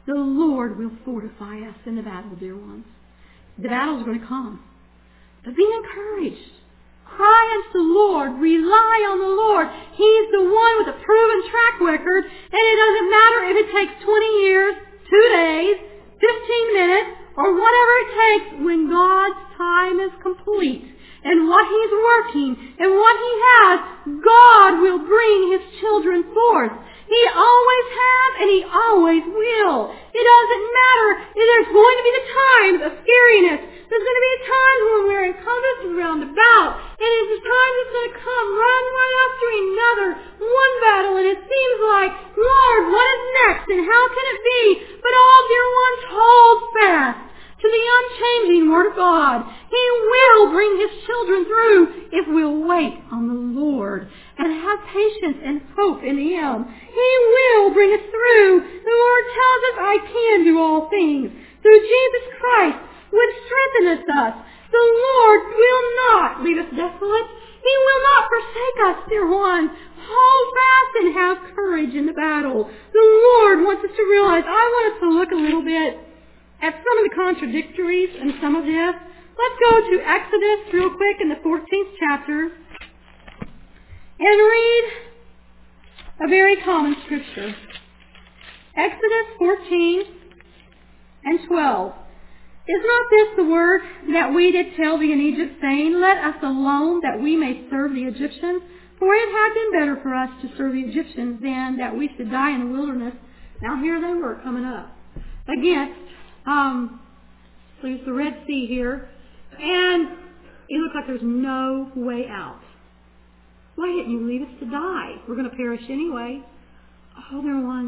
The Lord will fortify us in the battle, dear ones. The battle's going to come. But be encouraged. Cry unto the Lord. Rely on the Lord. He's the one with a proven track record. And it doesn't matter if it takes 20 years, 2 days, 15 minutes, or whatever it takes. When God's time is complete and what He's working and what He has, God will bring His children forth. He always has and He always will. It doesn't matter. There's going to be the times of scariness. There's going to be times when we're encompassed and round about. And it's the time that's going to come one after another. One battle, and it seems like, Lord, what is next and how can it be? But all dear ones, hold fast to the unchanging Word of God. He will bring His children through if we'll wait on the Lord and have patience and hope in Him. He will bring us through. The Lord tells us, I can do all things through Jesus Christ, which strengtheneth us. The Lord will not leave us desolate. He will not forsake us, dear ones. Hold fast and have courage in the battle. The Lord wants us to realize. I want us to look a little bit at some of the contradictories in some of this. Let's go to Exodus real quick in the 14th chapter and read a very common scripture. Exodus 14 and 12. Is not this the word that we did tell thee in Egypt, saying, Let us alone, that we may serve the Egyptians? For it had been better for us to serve the Egyptians than that we should die in the wilderness. Now here they were coming up against there's the Red Sea here, and it looked like there's no way out. Why didn't you leave us to die? We're going to perish anyway. Oh, dear ones,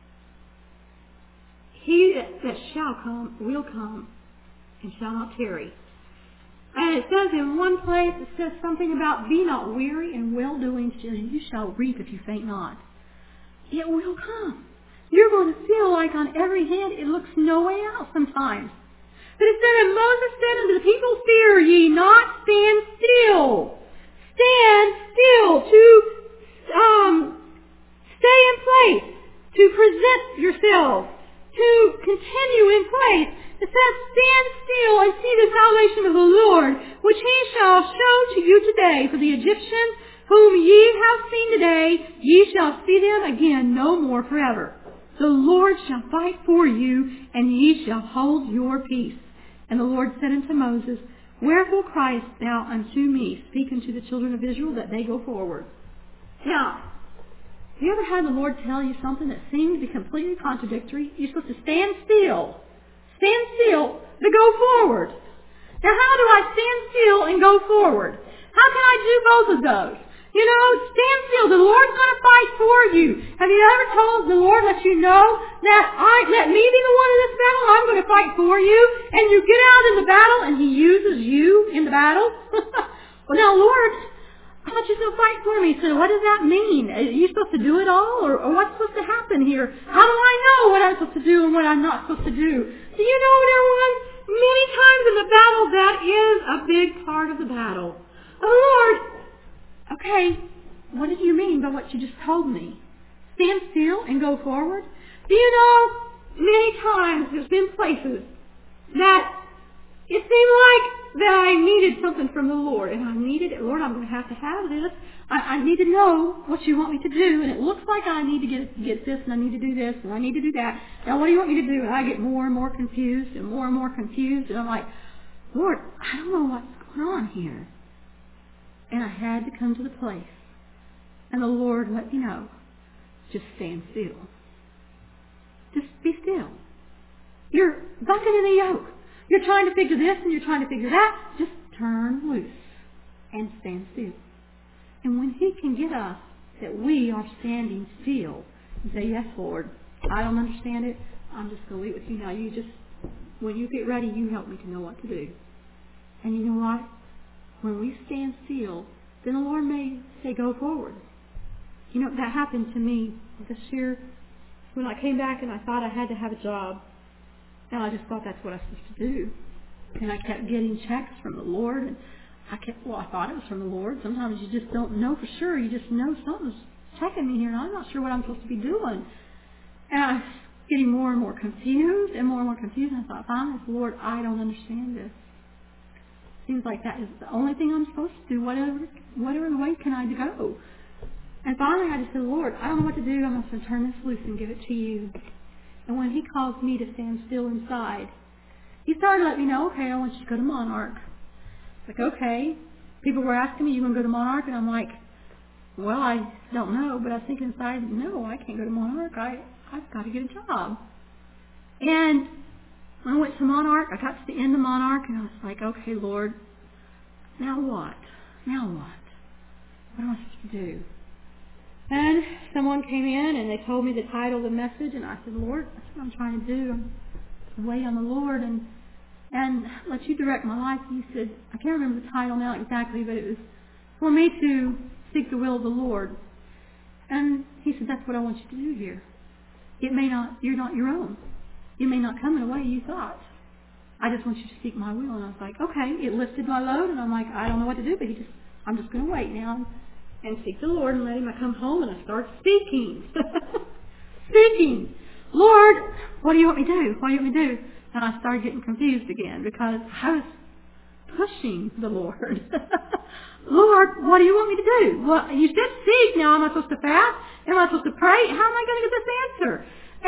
He that shall come will come and shall not tarry. And it says in one place, it says something about, be not weary in well-doing, you shall reap if you faint not. It will come. You're going to feel like on every hand it looks no way out sometimes. But it said, and Moses said unto the people, fear ye not, stand still. Stand still, to stay in place, to present yourselves, to continue in place. It says, stand still and see the salvation of the Lord, which He shall show to you today. For the Egyptians whom ye have seen today, ye shall see them again no more forever. The Lord shall fight for you, and ye shall hold your peace. And the Lord said unto Moses, Wherefore criest thou unto me? Speak unto the children of Israel that they go forward. Now, have you ever had the Lord tell you something that seemed to be completely contradictory? You're supposed to stand still. Stand still to go forward. Now, how do I stand still and go forward? How can I do both of those? You know, stand still. The Lord's going to fight for you. Have you ever told the Lord, let you know that let me be the one in this battle, I'm going to fight for you, and you get out in the battle and He uses you in the battle? Well, now, Lord, I thought you were going to fight for me. So what does that mean? Are you supposed to do it all? Or what's supposed to happen here? How do I know what I'm supposed to do and what I'm not supposed to do? Do you know, everyone, many times in the battle, that is a big part of the battle. Oh, Lord, okay, what did you mean by what you just told me? Stand still and go forward? Do you know, many times there's been places that it seemed like that I needed something from the Lord, and I needed it. Lord, I'm going to have this. I need to know what you want me to do, and it looks like I need to get this, and I need to do this, and I need to do that. Now, what do you want me to do? And I get more and more confused, and more confused, and I'm like, Lord, I don't know what's going on here. And I had to come to the place, and the Lord let me know, just stand still. Just be still. You're bucking in the yoke. You're trying to figure this and you're trying to figure that. Just turn loose and stand still. And when He can get us that we are standing still and say, yes, Lord, I don't understand it. I'm just going to leave it with you now. You just, when you get ready, you help me to know what to do. And you know what? When we stand still, then the Lord may say, go forward. You know, that happened to me this year when I came back and I thought I had to have a job. And I just thought that's what I was supposed to do. And I kept getting checks from the Lord. And I thought it was from the Lord. Sometimes you just don't know for sure. You just know something's checking me here, and I'm not sure what I'm supposed to be doing. And getting more and more confused and more confused. And I thought, finally, Lord, I don't understand this. Seems like that is the only thing I'm supposed to do. Whatever way can I go? And finally, I just said, Lord, I don't know what to do. I'm going to turn this loose and give it to you. And when He calls me to stand still inside, He started letting me know, okay, I want you to go to Monarch. Like, okay. People were asking me, you want to go to Monarch? And I'm like, well, I don't know. But I think inside, no, I can't go to Monarch. I've got to get a job. And when I went to Monarch, I got to the end of Monarch, and I was like, okay, Lord, now what? Now what? What am I supposed to do? And someone came in, and they told me the title of the message, and I said, Lord, that's what I'm trying to do. I'm wait on the Lord and let you direct my life. He said, I can't remember the title now exactly, but it was for me to seek the will of the Lord. And He said, that's what I want you to do here. You're not your own. You may not come in a way you thought. I just want you to seek my will. And I was like, okay. It lifted my load, and I'm like, I don't know what to do, but I'm just going to wait now and seek the Lord and let Him. I come home and I start speaking. Speaking. Lord, what do you want me to do? What do you want me to do? And I started getting confused again because I was pushing the Lord. Lord, what do you want me to do? Well, you said seek. Now, am I supposed to fast? Am I supposed to pray? How am I going to get this answer?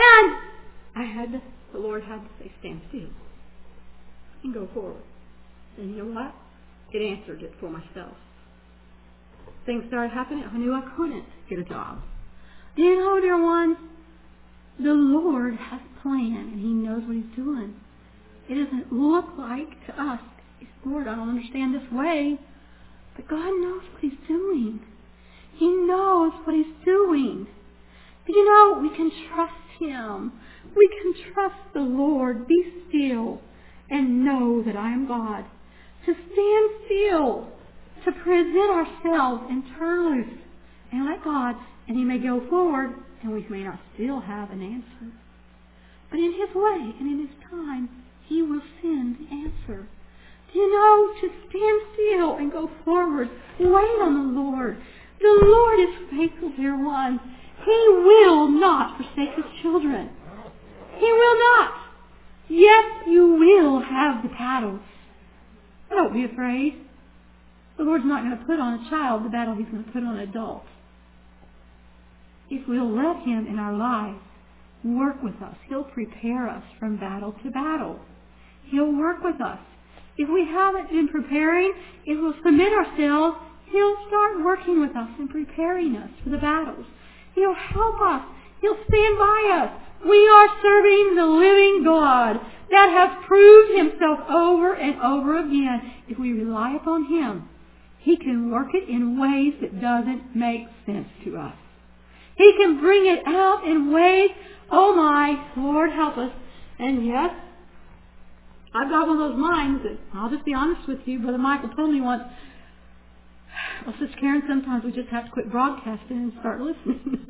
And the Lord had to say, stand still and go forward. And you know what? It answered it for myself. Things started happening. I knew I couldn't get a job. Do you know, dear ones, the Lord has a plan, and He knows what He's doing. It doesn't look like to us, Lord, I don't understand this way. But God knows what He's doing. He knows what He's doing. But you know, we can trust Him. We can trust the Lord. Be still and know that I am God. To stand still, to present ourselves and turn loose and let God, and He may go forward, and we may not still have an answer. But in His way and in His time, He will send the answer. Do you know, to stand still and go forward, wait on the Lord. The Lord is faithful, dear ones. He will not forsake His children. He will not. Yes, you will have the battles. Don't be afraid. The Lord's not going to put on a child the battle He's going to put on an adult. If we'll let Him in our lives work with us, He'll prepare us from battle to battle. He'll work with us. If we haven't been preparing, if we'll submit ourselves, He'll start working with us and preparing us for the battles. He'll help us. He'll stand by us. We are serving the living God that has proved Himself over and over again. If we rely upon Him, He can work it in ways that doesn't make sense to us. He can bring it out in ways, oh my, Lord help us. And yes, I've got one of those minds that, I'll just be honest with you, Brother Michael told me once, well, Sister Karen, sometimes we just have to quit broadcasting and start listening.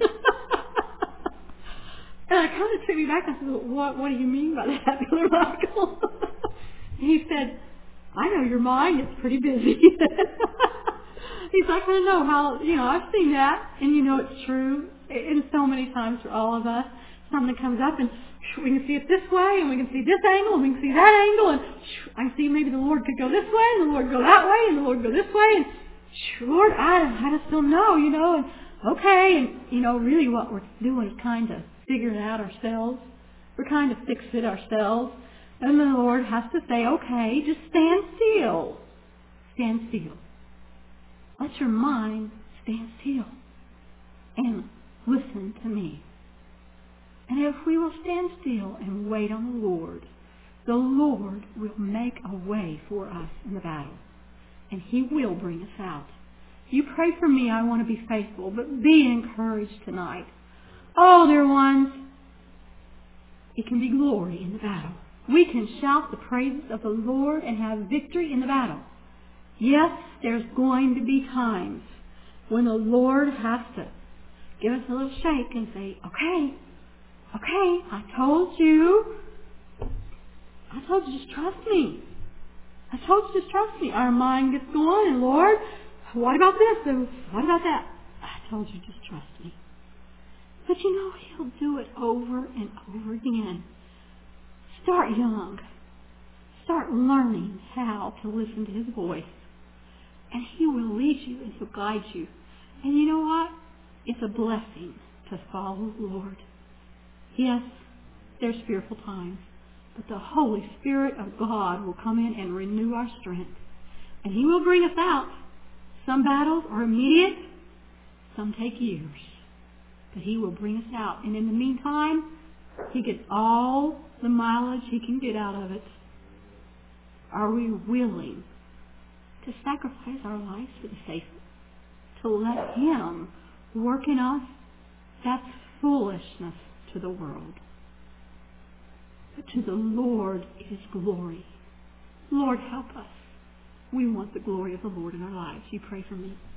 And I kind of took me back and I said, what do you mean by that, Brother Michael? He said, I know your mind is pretty busy. He's like, I know how, I've seen that, and it's true. And so many times for all of us, something comes up and we can see it this way, and we can see this angle, and we can see that angle, and I can see maybe the Lord could go this way, and the Lord go that way, and the Lord go this way, and Lord, I just don't know, and okay, and really what we're doing is kind of figure it out ourselves. We're kind of fix it ourselves. And the Lord has to say, okay, just stand still. Stand still. Let your mind stand still. And listen to me. And if we will stand still and wait on the Lord will make a way for us in the battle. And He will bring us out. You pray for me, I want to be faithful, but be encouraged tonight. Oh, dear ones, it can be glory in the battle. We can shout the praises of the Lord and have victory in the battle. Yes, there's going to be times when the Lord has to give us a little shake and say, okay, I told you, just trust me. I told you, just trust me. Our mind gets going, and Lord, what about this? And what about that? I told you, just trust me. But you know, He'll do it over and over again. Start young. Start learning how to listen to His voice. And He will lead you and He'll guide you. And you know what? It's a blessing to follow the Lord. Yes, there's fearful times. But the Holy Spirit of God will come in and renew our strength. And He will bring us out. Some battles are immediate. Some take years. But He will bring us out. And in the meantime, He gets all the mileage He can get out of it. Are we willing to sacrifice our lives for the sake to let Him work in us? That's foolishness to the world. But to the Lord it is glory. Lord, help us. We want the glory of the Lord in our lives. You pray for me.